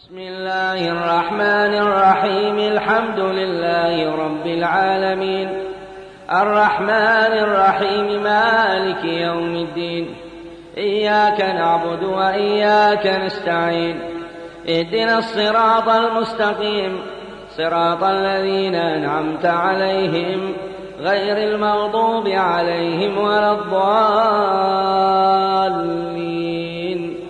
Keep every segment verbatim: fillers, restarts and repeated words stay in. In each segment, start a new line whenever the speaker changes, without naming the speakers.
بسم الله الرحمن الرحيم. الحمد لله رب العالمين الرحمن الرحيم مالك يوم الدين. إياك نعبد وإياك نستعين. اهدنا الصراط المستقيم صراط الذين أنعمت عليهم غير المغضوب عليهم ولا الضالين.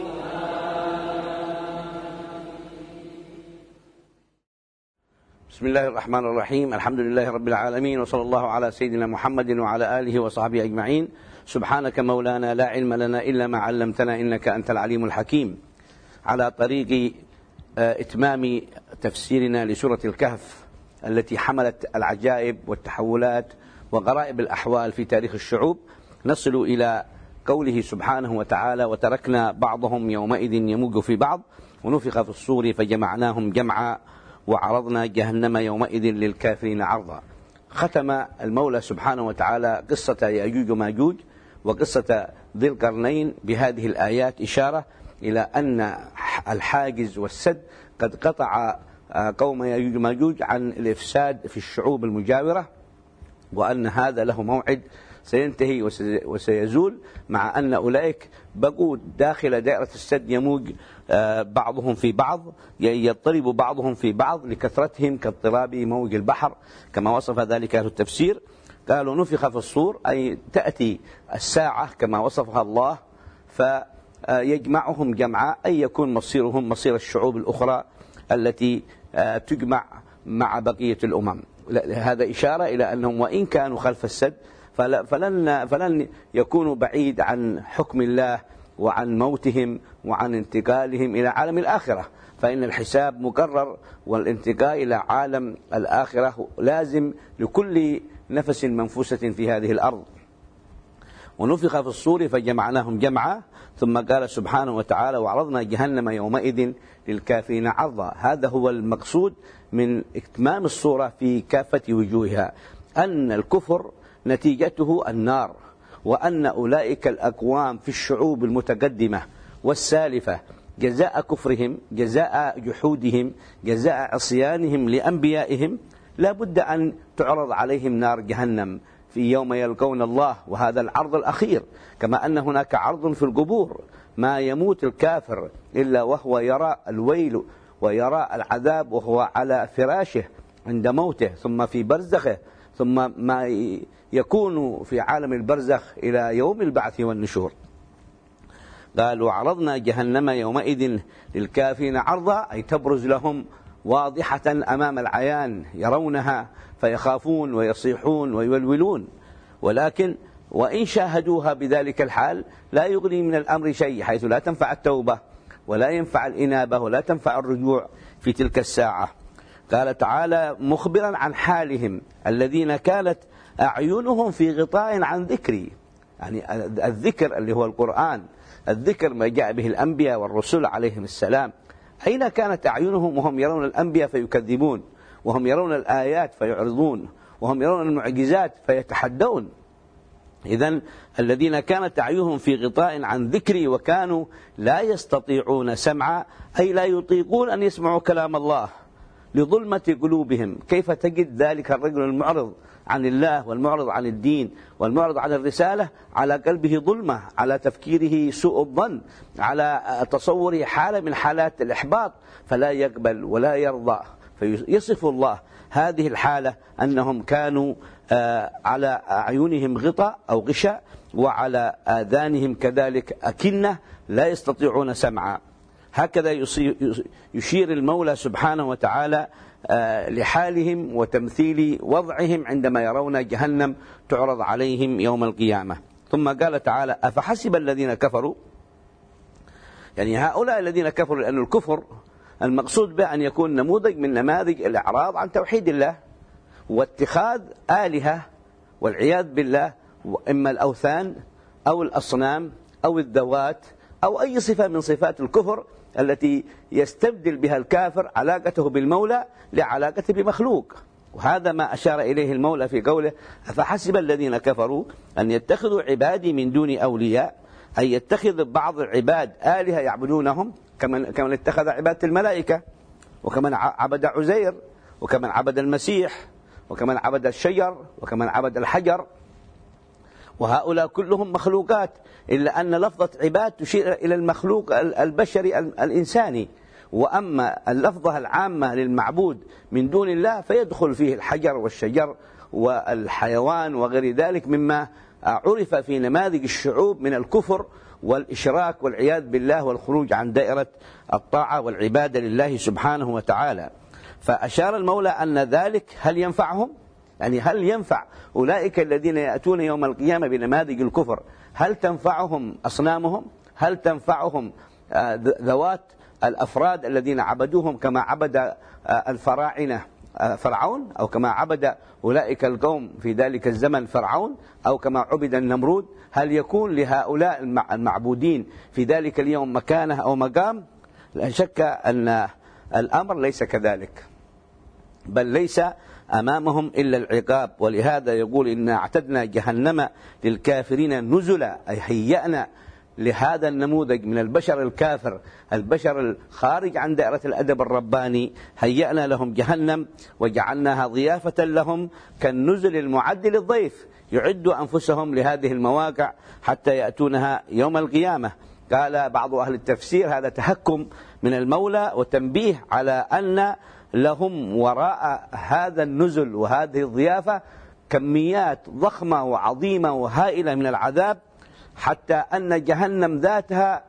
بسم الله الرحمن الرحيم. الحمد لله رب العالمين، وصلى الله على سيدنا محمد وعلى آله وصحبه أجمعين. سبحانك مولانا لا علم لنا إلا ما علمتنا إنك أنت العليم الحكيم. على طريق إتمام تفسيرنا لسورة الكهف التي حملت العجائب والتحولات وغرائب الأحوال في تاريخ الشعوب، نصل إلى قوله سبحانه وتعالى: وتركنا بعضهم يومئذ يموج في بعض ونفخ في الصور فجمعناهم جمعا وعرضنا جهنم يومئذ للكافرين عرضا. ختم المولى سبحانه وتعالى قصة يأجوج وماجوج وقصة ذي القرنين بهذه الآيات، إشارة إلى أن الحاجز والسد قد قطع قوم يأجوج وماجوج عن الإفساد في الشعوب المجاورة، وأن هذا له موعد سينتهي وسيزول، مع أن أولئك بقوا داخل دائرة السد يموج بعضهم في بعض، يضطرب بعضهم في بعض لكثرتهم كاضطراب موج البحر كما وصف ذلك أهل التفسير. قالوا نفخ في الصور، أي تأتي الساعة كما وصفها الله فيجمعهم جمعا، أي يكون مصيرهم مصير الشعوب الأخرى التي تجمع مع بقية الأمم. هذا إشارة إلى أنهم وإن كانوا خلف السد فلن, فلن يكونوا بعيد عن حكم الله وعن موتهم وعن انتقالهم إلى عالم الآخرة، فإن الحساب مقرر والانتقال إلى عالم الآخرة لازم لكل نفس منفوسة في هذه الأرض. ونفخ في الصور فجمعناهم جمعا، ثم قال سبحانه وتعالى: وعرضنا جهنم يومئذ للكافرين عرضا. هذا هو المقصود من إتمام الصورة في كافة وجوهها، أن الكفر نتيجته النار، وأن أولئك الأقوام في الشعوب المتقدمة والسالفة جزاء كفرهم، جزاء جحودهم، جزاء عصيانهم لأنبيائهم، لا بد أن تعرض عليهم نار جهنم في يوم يلقون الله، وهذا العرض الأخير. كما أن هناك عرض في القبور، ما يموت الكافر إلا وهو يرى الويل ويرى العذاب وهو على فراشه عند موته، ثم في برزخه، ثم ما يكون في عالم البرزخ إلى يوم البعث والنشور. قالوا عرضنا جهنم يومئذ للكافرين عرضا، أي تبرز لهم واضحة أمام العيان، يرونها فيخافون ويصيحون ويولولون، ولكن وإن شاهدوها بذلك الحال لا يغني من الأمر شيء، حيث لا تنفع التوبة ولا ينفع الإنابة ولا تنفع الرجوع في تلك الساعة. قال تعالى مخبرا عن حالهم: الذين كانت أعينهم في غطاء عن ذكري، يعني الذكر اللي هو القرآن، الذكر ما جاء به الأنبياء والرسل عليهم السلام، أين كانت أعينهم وهم يرون الأنبياء فيكذبون، وهم يرون الآيات فيعرضون، وهم يرون المعجزات فيتحدون؟ إذن الذين كانت أعينهم في غطاء عن ذكري وكانوا لا يستطيعون سمعا، أي لا يطيقون أن يسمعوا كلام الله لظلمة قلوبهم. كيف تجد ذلك الرجل المعرض عن الله والمعرض عن الدين والمعرض عن الرسالة على قلبه ظلمة، على تفكيره سوء الظن، على تصوره حالة من حالات الإحباط، فلا يقبل ولا يرضى. فيصف الله هذه الحالة أنهم كانوا على أعينهم غطاء أو غشاء، وعلى آذانهم كذلك أكنة، لا يستطيعون سمعا. هكذا يشير المولى سبحانه وتعالى لحالهم وتمثيل وضعهم عندما يرون جهنم تعرض عليهم يوم القيامة. ثم قال تعالى: أفحسب الذين كفروا، يعني هؤلاء الذين كفروا، لأن الكفر المقصود به أن يكون نموذج من نماذج الإعراض عن توحيد الله واتخاذ آلهة والعياذ بالله، إما الأوثان أو الأصنام أو الذوات أو أي صفة من صفات الكفر التي يستبدل بها الكافر علاقته بالمولى لعلاقته بمخلوق. وهذا ما أشار إليه المولى في قوله: أفحسب الذين كفروا أن يتخذوا عبادي من دون أولياء، أن يتخذ بعض العباد آلهة يعبدونهم كمن, كمن اتخذ عبادة الملائكة، وكمن عبد عزير، وكمن عبد المسيح، وكمن عبد الشجر، وكمن عبد الحجر، وهؤلاء كلهم مخلوقات، إلا أن لفظة عباد تشير إلى المخلوق البشري الإنساني. وأما اللفظة العامة للمعبود من دون الله فيدخل فيه الحجر والشجر والحيوان وغير ذلك مما عرف في نماذج الشعوب من الكفر والإشراك والعياذ بالله والخروج عن دائرة الطاعة والعبادة لله سبحانه وتعالى. فأشار المولى أن ذلك هل ينفعهم؟ يعني هل ينفع أولئك الذين يأتون يوم القيامة بنماذج الكفر، هل تنفعهم أصنامهم؟ هل تنفعهم ذوات الأفراد الذين عبدوهم كما عبد الفراعنة فرعون، أو كما عبد أولئك القوم في ذلك الزمن فرعون، أو كما عبد النمرود؟ هل يكون لهؤلاء المعبودين في ذلك اليوم مكانة أو مقام؟ لا شك أن الأمر ليس كذلك، بل ليس أمامهم إلا العقاب. ولهذا يقول إنا اعتدنا جهنم للكافرين نزلا، أي هيأنا لهذا النموذج من البشر الكافر، البشر الخارج عن دائرة الأدب الرباني، هيأنا لهم جهنم وجعلناها ضيافة لهم كالنزل المعد للضيف، يعدوا أنفسهم لهذه المواقع حتى يأتونها يوم القيامة. قال بعض أهل التفسير هذا تهكم من المولى وتنبيه على أن لهم وراء هذا النزل وهذه الضيافة كميات ضخمة وعظيمة وهائلة من العذاب، حتى أن جهنم ذاتها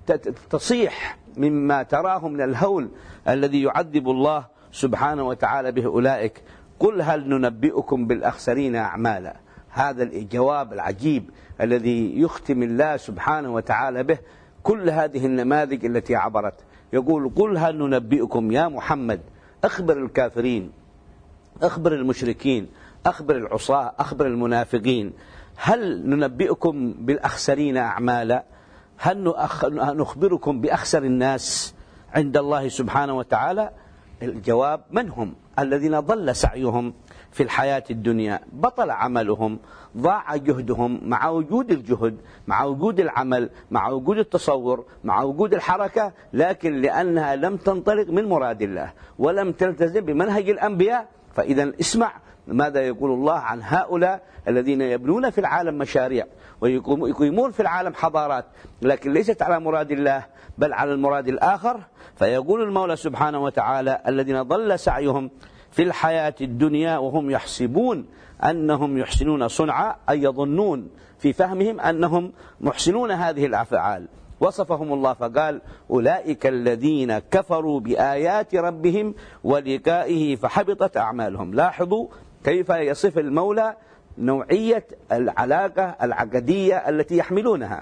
تصيح مما تراه من الهول الذي يعذب الله سبحانه وتعالى به أولئك. قل هل ننبئكم بالأخسرين أعمالا، هذا الجواب العجيب الذي يختم الله سبحانه وتعالى به كل هذه النماذج التي عبرت. يقول قل هل ننبئكم يا محمد، أخبر الكافرين، أخبر المشركين، أخبر العصاة، أخبر المنافقين، هل ننبئكم بالأخسرين أعمالا؟ هل نخبركم بأخسر الناس عند الله سبحانه وتعالى؟ الجواب من هم؟ الذين ضل سعيهم في الحياة الدنيا، بطل عملهم، ضاع جهدهم، مع وجود الجهد، مع وجود العمل، مع وجود التصور، مع وجود الحركة، لكن لأنها لم تنطلق من مراد الله ولم تلتزم بمنهج الأنبياء. فإذا اسمع ماذا يقول الله عن هؤلاء الذين يبنون في العالم مشاريع ويقيمون في العالم حضارات، لكن ليست على مراد الله بل على المراد الآخر. فيقول المولى سبحانه وتعالى الذين ضل سعيهم في الحياة الدنيا وهم يحسبون أنهم يحسنون صنعا، أي يظنون في فهمهم أنهم محسنون هذه الأفعال. وصفهم الله فقال أولئك الذين كفروا بآيات ربهم ولقائه فحبطت أعمالهم. لاحظوا كيف يصف المولى نوعية العلاقة العقدية التي يحملونها.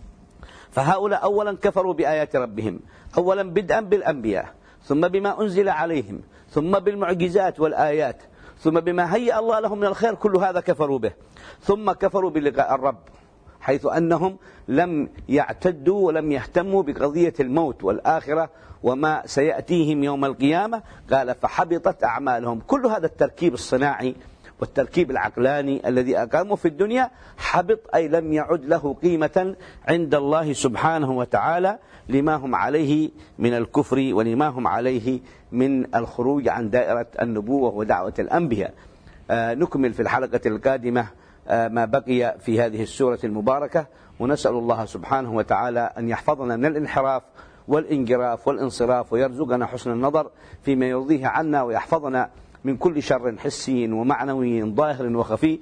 فهؤلاء أولا كفروا بآيات ربهم، أولا بدءا بالأنبياء، ثم بما أنزل عليهم، ثم بالمعجزات والآيات، ثم بما هيأ الله لهم من الخير، كل هذا كفروا به. ثم كفروا بلقاء الرب، حيث أنهم لم يعتدوا ولم يهتموا بقضية الموت والآخرة وما سيأتيهم يوم القيامة. قال فحبطت أعمالهم. كل هذا التركيب الصناعي والتركيب العقلاني الذي أقاموا في الدنيا حبط، أي لم يعد له قيمة عند الله سبحانه وتعالى لما هم عليه من الكفر ولما هم عليه من الخروج عن دائرة النبوة ودعوة الأنبياء. آه نكمل في الحلقة القادمة آه ما بقي في هذه السورة المباركة، ونسأل الله سبحانه وتعالى أن يحفظنا من الانحراف والانجراف والانصراف، ويرزقنا حسن النظر فيما يرضيه عنا، ويحفظنا من كل شر حسي ومعنوي ظاهر وخفي،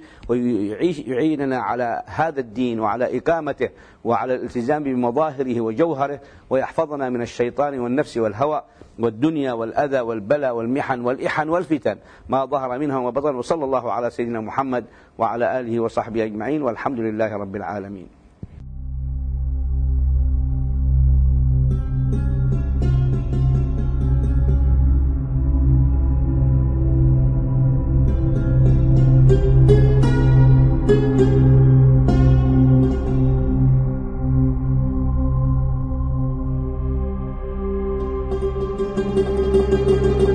ويعيننا على هذا الدين وعلى إقامته وعلى الالتزام بمظاهره وجوهره، ويحفظنا من الشيطان والنفس والهوى والدنيا والأذى والبلاء والمحن والإحن والفتن ما ظهر منها وبطن. وصلى الله على سيدنا محمد وعلى آله وصحبه أجمعين، والحمد لله رب العالمين. Thank you.